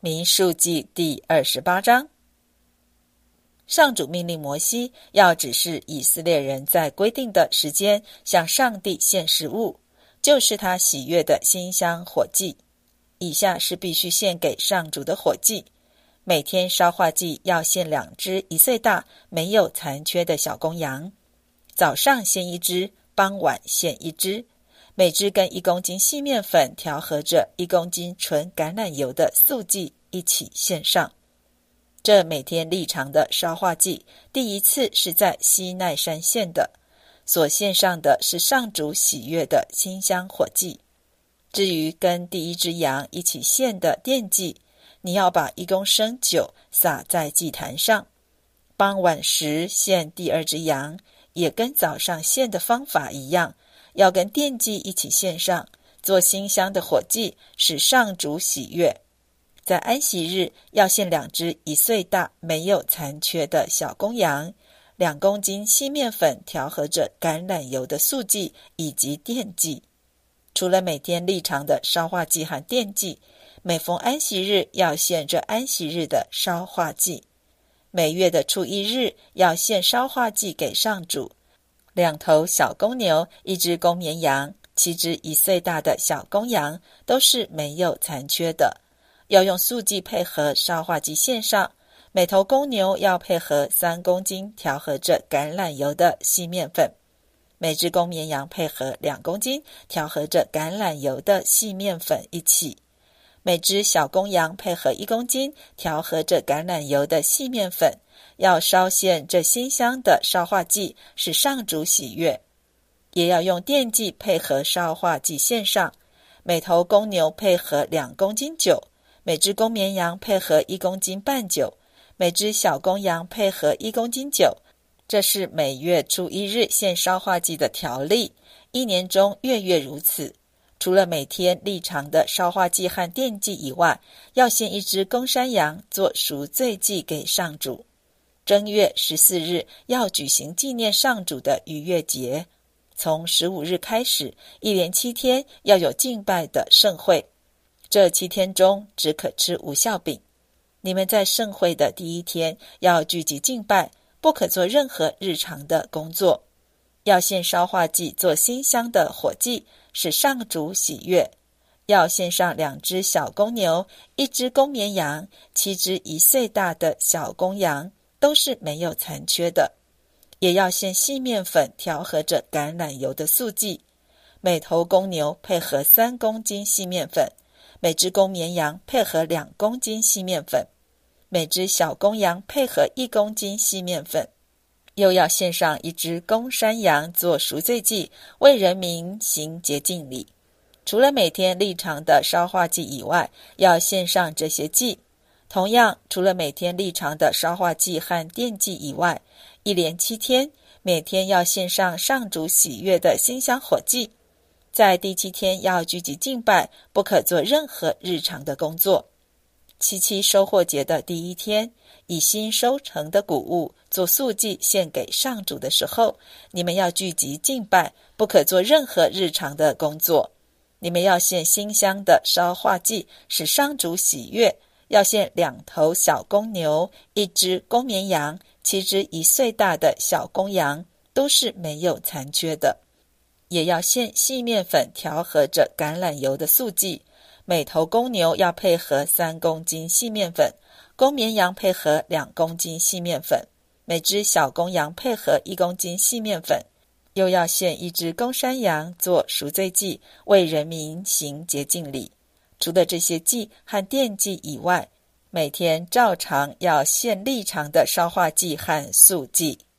民数记第28章。上主命令摩西要指示以色列人在规定的时间向上帝献食物，就是他喜悦的馨香火祭。以下是必须献给上主的火祭：每天烧化祭要献2只1岁大没有残缺的小公羊，早上献1只，傍晚献1只，每只跟1公斤细面粉调和着1公斤纯橄榄油的素祭一起献上。这每天立常的烧化祭，第一次是在西奈山献的，所献上的是上主喜悦的馨香火祭。至于跟第1只羊一起献的奠祭，你要把1公升酒洒在祭坛上。傍晚时献第2只羊，也跟早上献的方法一样，要跟奠祭一起献上，做馨香的火祭，使上主喜悦。在安息日要献2只1岁大没有残缺的小公羊，2公斤细面粉调和着橄榄油的素祭以及奠祭。除了每天立常的烧化祭和奠祭，每逢安息日要献这安息日的烧化祭。每月的初1日要献烧化祭给上主，2头小公牛，1只公绵羊，7只1岁大的小公羊，都是没有残缺的。要用素祭配合烧化祭献上，每头公牛要配合3公斤调和着橄榄油的细面粉，每只公绵羊配合2公斤调和着橄榄油的细面粉一起，每只小公羊配合1公斤调和着橄榄油的细面粉，要烧献这馨香的烧化祭，使上主喜悦。也要用奠祭配合烧化祭献上，每头公牛配合2公斤酒，每只公绵羊配合1公斤半酒，每只小公羊配合1公斤酒。这是每月初1日献烧化祭的条例，1年中月月如此。除了每天立常的烧化祭和奠祭以外，要献1只公山羊做赎罪祭给上主。正月14日要举行纪念上主的逾越节，从15日开始，一连7天要有敬拜的盛会。这7天中只可吃无酵饼。你们在盛会的第1天要聚集敬拜，不可做任何日常的工作。要献烧化祭做馨香的火祭，使上主喜悦。要献上2只小公牛，1只公绵羊，7只1岁大的小公羊，都是没有残缺的。也要献细面粉调和着橄榄油的素祭，每头公牛配合3公斤细面粉，每只公绵羊配合2公斤细面粉，每只小公羊配合1公斤细面粉。又要献上1只公山羊做赎罪祭，为人民行洁净礼。除了每天立常的烧化祭以外，要献上这些祭。同样，除了每天立常的烧化祭和奠祭以外，一连7天，每天要献上上主喜悦的馨香火祭。在第7天要聚集敬拜，不可做任何日常的工作。7收获节的第1天，以新收成的谷物做素祭献给上主的时候，你们要聚集敬拜，不可做任何日常的工作。你们要献馨香的烧化祭，使上主喜悦。要献2头小公牛，1只公绵羊，7只1岁大的小公羊，都是没有残缺的。也要献细面粉调和着橄榄油的素祭，每头公牛要配合3公斤细面粉，公绵羊配合2公斤细面粉，每只小公羊配合1公斤细面粉。又要献1只公山羊做赎罪祭，为人民行洁净礼。除了这些祭和奠祭以外，每天照常要献立常的烧化祭和素祭。